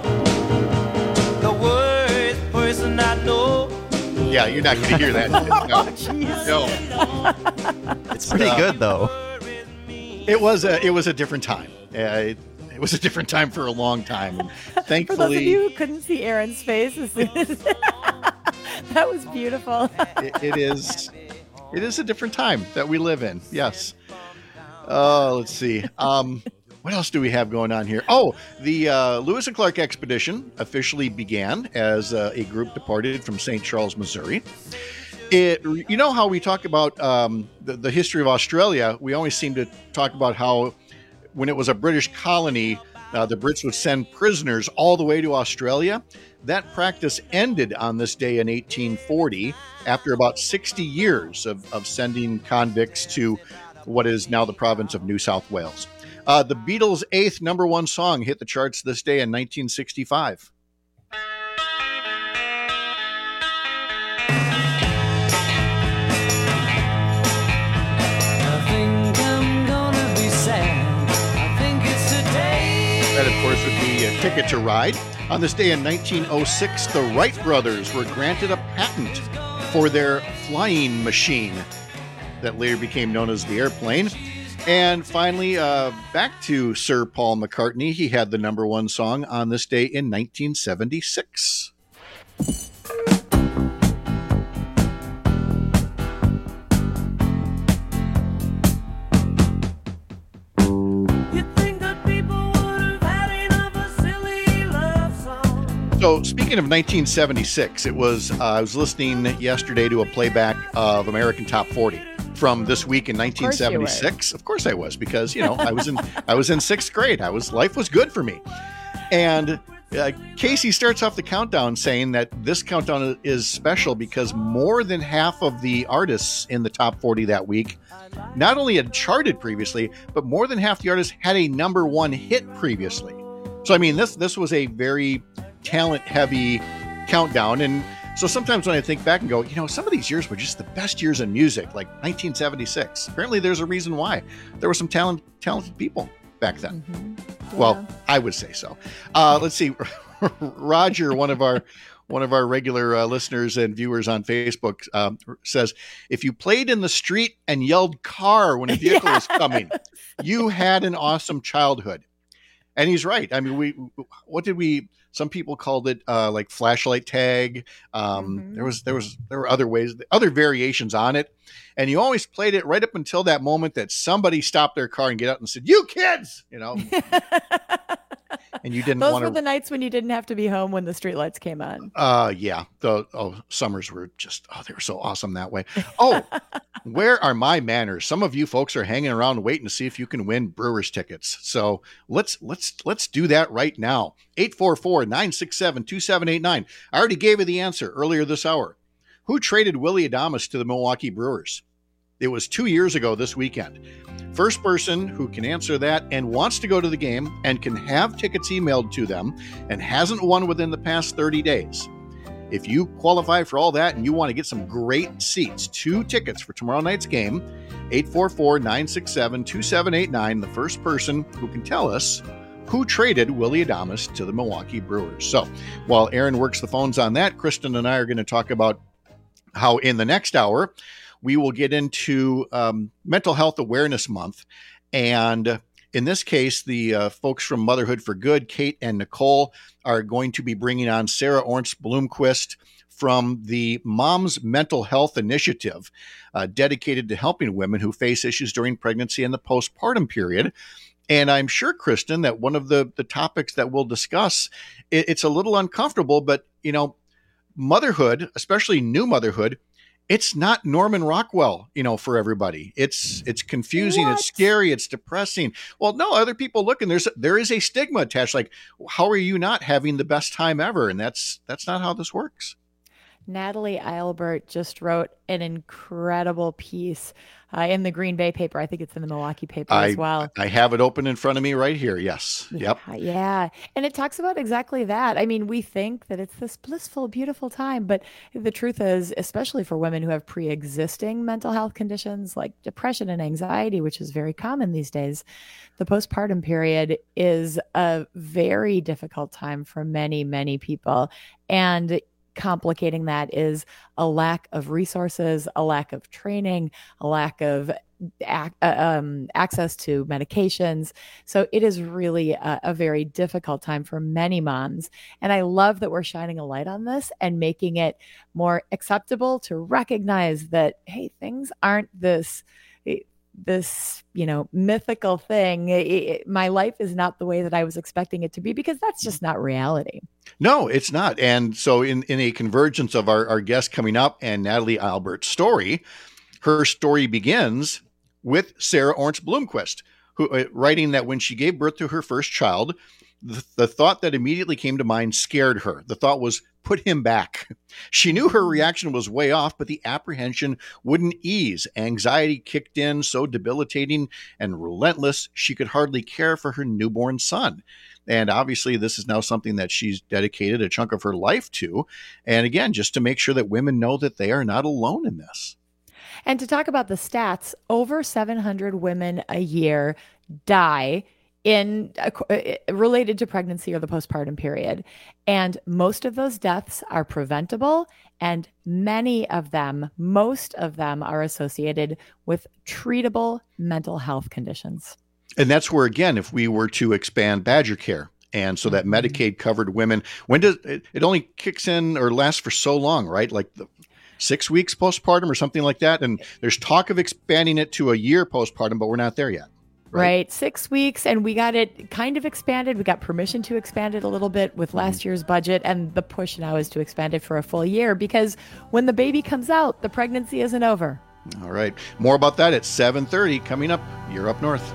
the worst person I know. Yeah, you're not going to hear that. No. Oh, no. It's pretty uh, good, though. It was a, it was a different time. Uh, it, it was a different time for a long time. And thankfully, for those of you who couldn't see Aaron's face, as soon as that was beautiful. it, it is. It is a different time that we live in. Yes. Uh, let's see. Um, what else do we have going on here? Oh, the uh, Lewis and Clark expedition officially began as uh, a group departed from Saint Charles, Missouri. It, you know how we talk about um, the, the history of Australia? We always seem to talk about how when it was a British colony, uh, the Brits would send prisoners all the way to Australia. That practice ended on this day in eighteen forty after about sixty years of, of sending convicts to what is now the province of New South Wales. Uh, the Beatles' eighth number one song hit the charts this day in nineteen sixty-five. That, of course, would be a Ticket to Ride. On this day in nineteen oh six, the Wright brothers were granted a patent for their flying machine that later became known as the airplane. And finally, uh, back to Sir Paul McCartney. He had the number one song on this day in nineteen seventy-six. So speaking of nineteen seventy-six, it was uh, I was listening yesterday to a playback of American Top forty from this week in nineteen seventy-six. Of course I was, because you know I was in I was in sixth grade. I was life was good for me, and uh, Casey starts off the countdown saying that this countdown is special because more than half of the artists in the top forty that week not only had charted previously, but more than half the artists had a number one hit previously. So I mean, this this was a very talent heavy countdown. And so sometimes when I think back and go, you know, some of these years were just the best years in music, like nineteen seventy-six. Apparently there's a reason why. There were some talent, talented people back then. Mm-hmm. Yeah. Well, I would say so. Uh, let's see. Roger, one of our one of our regular uh, listeners and viewers on Facebook, um, says, if you played in the street and yelled car when a vehicle yeah. was coming, you had an awesome childhood. And he's right. I mean, we, what did we, some people called it uh, like flashlight tag. Um, mm-hmm. There was, there was, there were other ways, other variations on it. And you always played it right up until that moment that somebody stopped their car and get out and said, you kids, you know, and you didn't Those want to. were the nights when you didn't have to be home when the streetlights came on. Uh, yeah. The oh, summers were just, oh, they were so awesome that way. Oh, where are my manners? Some of you folks are hanging around waiting to see if you can win Brewers tickets. So let's, let's, let's do that right now. eight four four, nine six seven, two seven eight nine. I already gave you the answer earlier this hour. Who traded Willie Adames to the Milwaukee Brewers? It was two years ago this weekend. First person who can answer that and wants to go to the game and can have tickets emailed to them and hasn't won within the past thirty days. If you qualify for all that and you want to get some great seats, two tickets for tomorrow night's game, eight four four, nine six seven, two seven eight nine, the first person who can tell us who traded Willy Adames to the Milwaukee Brewers. So while Aaron works the phones on that, Kristen and I are going to talk about how in the next hour, we will get into um, Mental Health Awareness Month. And in this case, the uh, folks from Motherhood for Good, Kate and Nicole, are going to be bringing on Sarah Orntz Bloomquist from the Moms Mental Health Initiative, uh, dedicated to helping women who face issues during pregnancy and the postpartum period. And I'm sure, Kristen, that one of the, the topics that we'll discuss, it, it's a little uncomfortable, but, you know, motherhood, especially new motherhood, it's not Norman Rockwell, you know, for everybody. It's it's confusing, what? It's scary, it's depressing. Well, no, other people look, and there's there is a stigma attached. Like, how are you not having the best time ever? And that's that's not how this works. Natalie Eilbert just wrote an incredible piece uh, in the Green Bay paper. I think it's in the Milwaukee paper I, as well. I have it open in front of me right here. Yes. Yep. Yeah, yeah. And it talks about exactly that. I mean, we think that it's this blissful, beautiful time, but the truth is, especially for women who have pre-existing mental health conditions like depression and anxiety, which is very common these days, the postpartum period is a very difficult time for many, many people. And complicating that is a lack of resources, a lack of training, a lack of ac- um, access to medications. So it is really a, a very difficult time for many moms. And I love that we're shining a light on this and making it more acceptable to recognize that, hey, things aren't this this, you know, mythical thing. It, it, my life is not the way that I was expecting it to be, because that's just not reality. No, it's not. And so in, in a convergence of our, our guest coming up and Natalie Eilbert's story, her story begins with Sarah Orntz Bloomquist, who uh, writing that when she gave birth to her first child, the, the thought that immediately came to mind scared her. The thought was, put him back. She knew her reaction was way off, but the apprehension wouldn't ease. Anxiety kicked in, so debilitating and relentless, she could hardly care for her newborn son. And obviously, this is now something that she's dedicated a chunk of her life to. And again, just to make sure that women know that they are not alone in this. And to talk about the stats, over seven hundred women a year die in uh, related to pregnancy or the postpartum period. And most of those deaths are preventable, and many of them, most of them are associated with treatable mental health conditions. And that's where, again, if we were to expand Badger Care, and so that Medicaid covered women, when does it, it only kicks in or lasts for so long, right? Like the six weeks postpartum or something like that. And there's talk of expanding it to a year postpartum, but we're not there yet. Right. right. Six weeks. And we got it kind of expanded. We got permission to expand it a little bit with last mm-hmm. year's budget. And the push now is to expand it for a full year, because when the baby comes out, the pregnancy isn't over. All right. More about that at seven thirty coming up. You're Up North.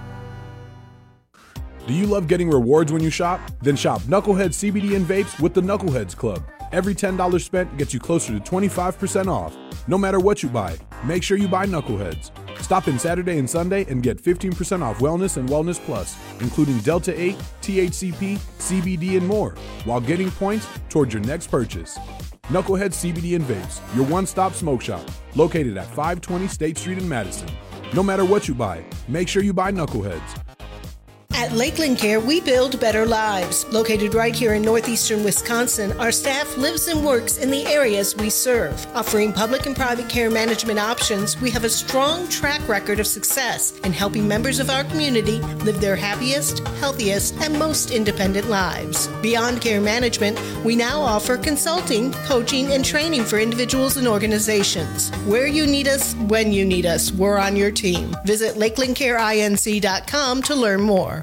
Do you love getting rewards when you shop? Then shop Knucklehead C B D and vapes with the Knuckleheads Club. Every ten dollars spent gets you closer to twenty-five percent off. No matter what you buy, make sure you buy Knuckleheads. Stop in Saturday and Sunday and get fifteen percent off Wellness and Wellness Plus, including Delta eight, T H C P, C B D, and more, while getting points towards your next purchase. Knucklehead C B D and Vapes, your one-stop smoke shop, located at five twenty State Street in Madison. No matter what you buy, make sure you buy Knuckleheads. At Lakeland Care, we build better lives. Located right here in northeastern Wisconsin, our staff lives and works in the areas we serve. Offering public and private care management options, we have a strong track record of success in helping members of our community live their happiest, healthiest, and most independent lives. Beyond care management, we now offer consulting, coaching, and training for individuals and organizations. Where you need us, when you need us, we're on your team. Visit lakeland care inc dot com to learn more.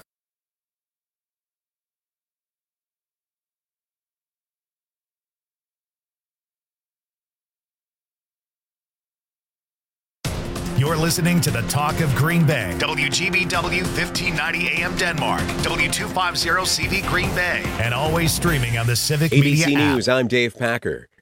You're listening to the Talk of Green Bay. W G B W fifteen ninety A M Denmark. W two fifty C V Green Bay. And always streaming on the Civic A B C Media app. News, I'm Dave Packer.